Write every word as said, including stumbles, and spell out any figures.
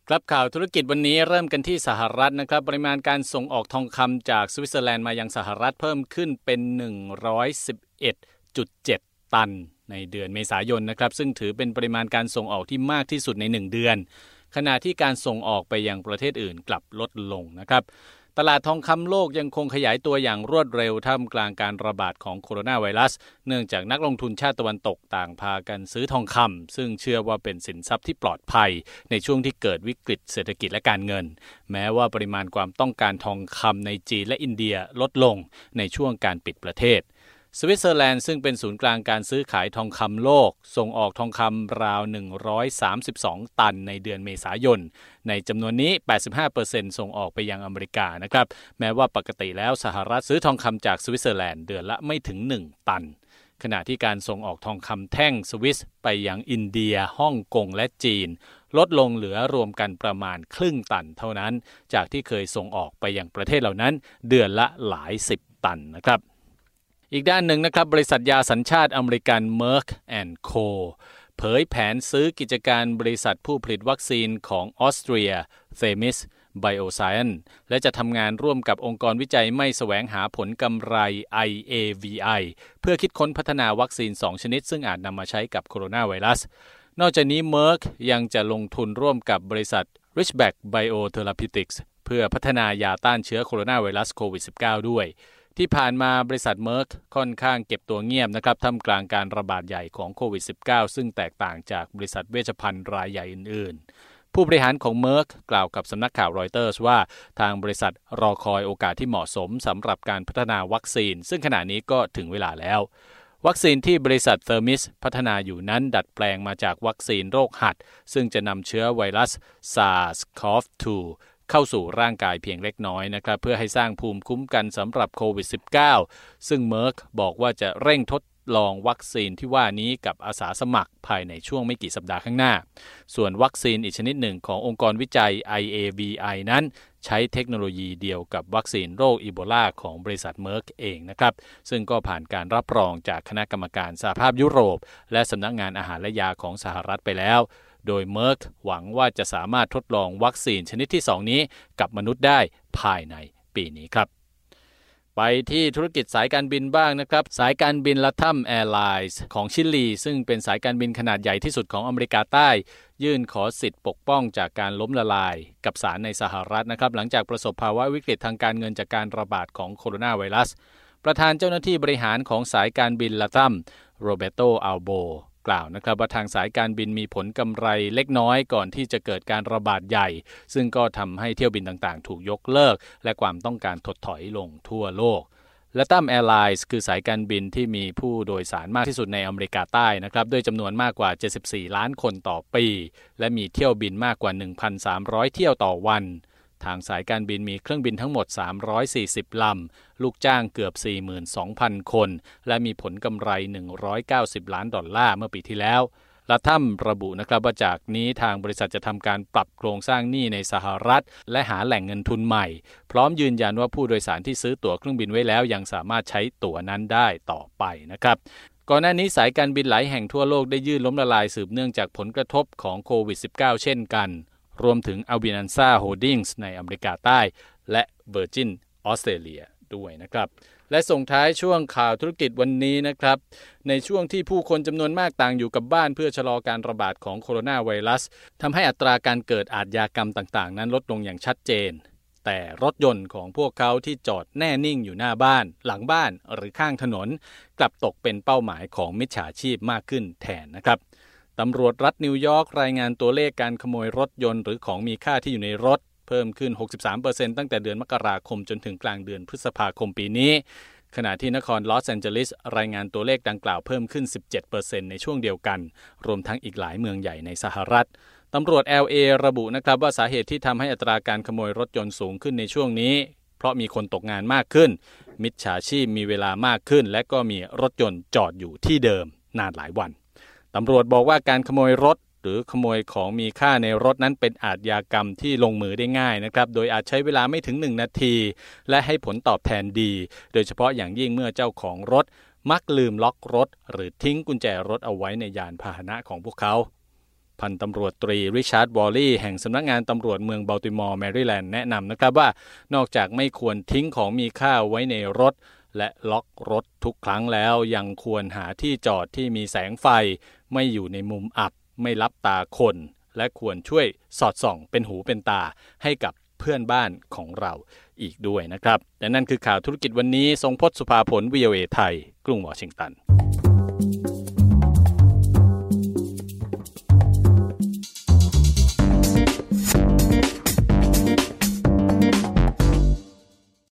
ครับข่าวธุรกิจวันนี้เริ่มกันที่สหรัฐนะครับปริมาณการส่งออกทองคำจากสวิตเซอร์แลนด์มายังสหรัฐเพิ่มขึ้นเป็น หนึ่งร้อยสิบเอ็ดจุดเจ็ด ตันในเดือนเมษายนนะครับซึ่งถือเป็นปริมาณการส่งออกที่มากที่สุดในหนึ่งเดือนขณะที่การส่งออกไปยังประเทศอื่นกลับลดลงนะครับตลาดทองคำโลกยังคงขยายตัวอย่างรวดเร็วท่ามกลางการระบาดของโคโรนาไวรัสเนื่องจากนักลงทุนชาติตะวันตกต่างพากันซื้อทองคำซึ่งเชื่อว่าเป็นสินทรัพย์ที่ปลอดภัยในช่วงที่เกิดวิกฤตเศรษฐกิจและการเงินแม้ว่าปริมาณความต้องการทองคำในจีนและอินเดียลดลงในช่วงการปิดประเทศสวิตเซอร์แลนด์ซึ่งเป็นศูนย์กลางการซื้อขายทองคำโลกส่งออกทองคำราวหนึ่งร้อยสามสิบสองตันในเดือนเมษายนในจำนวนนี้ แปดสิบห้าเปอร์เซ็นต์ ส่งออกไปยังอเมริกานะครับแม้ว่าปกติแล้วสหรัฐซื้อทองคำจากสวิตเซอร์แลนด์เดือนละไม่ถึงหนึ่งตันขณะที่การส่งออกทองคำแท่งสวิสไปยังอินเดียฮ่องกงและจีนลดลงเหลือรวมกันประมาณครึ่งตันเท่านั้นจากที่เคยส่งออกไปยังประเทศเหล่านั้นเดือนละหลายสิบตันนะครับอีกด้านหนึ่งนะครับบริษัทยาสัญชาติอเมริกัน Merck แอนด์ Co เผยแผนซื้อกิจการบริษัทผู้ผลิตวัคซีนของออสเตรีย Themis Bioscience และจะทำงานร่วมกับองค์กรวิจัยไม่แสวงหาผลกำไร ไอ เอ วี ไอ เพื่อคิดค้นพัฒนาวัคซีนสองชนิดซึ่งอาจนำมาใช้กับโคโรนาไวรัสนอกจากนี้ Merck ยังจะลงทุนร่วมกับบริษัท Ridgeback Biotherapeutics เพื่อพัฒนายาต้านเชื้อโคโรนาไวรัสโควิด สิบเก้า ด้วยที่ผ่านมาบริษัท Merck ค่อนข้างเก็บตัวเงียบนะครับท่ามกลางการระบาดใหญ่ของโควิด สิบเก้า ซึ่งแตกต่างจากบริษัทเวชภัณฑ์รายใหญ่อื่นๆผู้บริหารของ Merck กล่าวกับสำนักข่าวรอยเตอร์สว่าทางบริษัทรอคอยโอกาสที่เหมาะสมสำหรับการพัฒนาวัคซีนซึ่งขณะนี้ก็ถึงเวลาแล้ววัคซีนที่บริษัท Themis พัฒนาอยู่นั้นดัดแปลงมาจากวัคซีนโรคหัดซึ่งจะนำเชื้อไวรัส ซาร์ส โคฟ ทู เข้าสู่ร่างกายเพียงเล็กน้อยนะครับเพื่อให้สร้างภูมิคุ้มกันสำหรับโควิด สิบเก้า ซึ่ง Merck บอกว่าจะเร่งทดลองวัคซีนที่ว่านี้กับอาสาสมัครภายในช่วงไม่กี่สัปดาห์ข้างหน้าส่วนวัคซีนอีกชนิดหนึ่งขององค์กรวิจัย ไอ เอ วี ไอ นั้นใช้เทคโนโลยีเดียวกับวัคซีนโรคอีโบลาของบริษัท Merck เองนะครับซึ่งก็ผ่านการรับรองจากคณะกรรมการสหภาพยุโรปและสำนักงานอาหารและยาของสหรัฐไปแล้วโดย Merck หวังว่าจะสามารถทดลองวัคซีนชนิดที่สองนี้กับมนุษย์ได้ภายในปีนี้ครับไปที่ธุรกิจสายการบินบ้างนะครับสายการบิน Latam Airlines ของชิลีซึ่งเป็นสายการบินขนาดใหญ่ที่สุดของอเมริกาใต้ยื่นขอสิทธิ์ปกป้องจากการล้มละลายกับศาลในสหรัฐนะครับหลังจากประสบภาวะวิกฤตทางการเงินจากการระบาดของโคโรนาไวรัสประธานเจ้าหน้าที่บริหารของสายการบิน Latam โรเบโต อัลโบกล่าวนะครับว่าทางสายการบินมีผลกำไรเล็กน้อยก่อนที่จะเกิดการระบาดใหญ่ซึ่งก็ทำให้เที่ยวบินต่างๆถูกยกเลิกและความต้องการถดถอยลงทั่วโลก Latam Airlines คือสายการบินที่มีผู้โดยสารมากที่สุดในอเมริกาใต้นะครับด้วยจำนวนมากกว่าเจ็ดสิบสี่ล้านคนต่อปีและมีเที่ยวบินมากกว่า หนึ่งพันสามร้อย เที่ยวต่อวันทางสายการบินมีเครื่องบินทั้งหมดสามร้อยสี่สิบลำลูกจ้างเกือบ สี่หมื่นสองพัน คนและมีผลกำไรหนึ่งร้อยเก้าสิบล้านดอลลาร์เมื่อปีที่แล้วและท่านระบุนะครับว่าจากนี้ทางบริษัทจะทำการปรับโครงสร้างหนี้ในสหรัฐและหาแหล่งเงินทุนใหม่พร้อมยืนยันว่าผู้โดยสารที่ซื้อตั๋วเครื่องบินไว้แล้วยังสามารถใช้ตั๋วนั้นได้ต่อไปนะครับก่อนหน้านี้สายการบินหลายแห่งทั่วโลกได้ยื่นล้มละลายสืบเนื่องจากผลกระทบของโควิด สิบเก้า เช่นกันรวมถึง Avianca Holdings ในอเมริกาใต้และ Virgin Australia ด้วยนะครับและส่งท้ายช่วงข่าวธุรกิจวันนี้นะครับในช่วงที่ผู้คนจำนวนมากต่างอยู่กับบ้านเพื่อชะลอการระบาดของโคโรนาไวรัสทำให้อัตราการเกิดอาชญากรรมต่างๆนั้นลดลงอย่างชัดเจนแต่รถยนต์ของพวกเขาที่จอดแน่นิ่งอยู่หน้าบ้านหลังบ้านหรือข้างถนนกลับตกเป็นเป้าหมายของมิจฉาชีพมากขึ้นแทนนะครับตำรวจรัฐนิวยอร์กรายงานตัวเลขการขโมยรถยนต์หรือของมีค่าที่อยู่ในรถเพิ่มขึ้น หกสิบสามเปอร์เซ็นต์ ตั้งแต่เดือนมกราคมจนถึงกลางเดือนพฤษภาคมปีนี้ขณะที่นครลอสแอนเจลิสรายงานตัวเลขดังกล่าวเพิ่มขึ้น สิบเจ็ดเปอร์เซ็นต์ ในช่วงเดียวกันรวมทั้งอีกหลายเมืองใหญ่ในสหรัฐตำรวจ แอล เอ ระบุนะครับว่าสาเหตุที่ทำให้อัตราการขโมยรถยนต์สูงขึ้นในช่วงนี้เพราะมีคนตกงานมากขึ้นมิจฉาชีพมีเวลามากขึ้นและก็มีรถยนต์จอดอยู่ที่เดิมนานหลายวันตำรวจบอกว่าการขโมยรถหรือขโมยของมีค่าในรถนั้นเป็นอาชญากรรมที่ลงมือได้ง่ายนะครับโดยอาจใช้เวลาไม่ถึงหนึ่งนาทีและให้ผลตอบแทนดีโดยเฉพาะอย่างยิ่งเมื่อเจ้าของรถมักลืมล็อกรถหรือทิ้งกุญแจรถเอาไว้ในยานพาหนะของพวกเขาพันตำรวจตรีริชาร์ดวอลลี่แห่งสำนักงานตำรวจเมืองบัลติมอร์แมริแลนด์แนะนำนะครับว่านอกจากไม่ควรทิ้งของมีค่าไว้ในรถและล็อกรถทุกครั้งแล้วยังควรหาที่จอดที่มีแสงไฟไม่อยู่ในมุมอับไม่ลับตาคนและควรช่วยสอดส่องเป็นหูเป็นตาให้กับเพื่อนบ้านของเราอีกด้วยนะครับและนั่นคือข่าวธุรกิจวันนี้ทรงพจน์สุภาผล วี โอ เอ ไทยกรุงวอชิงตัน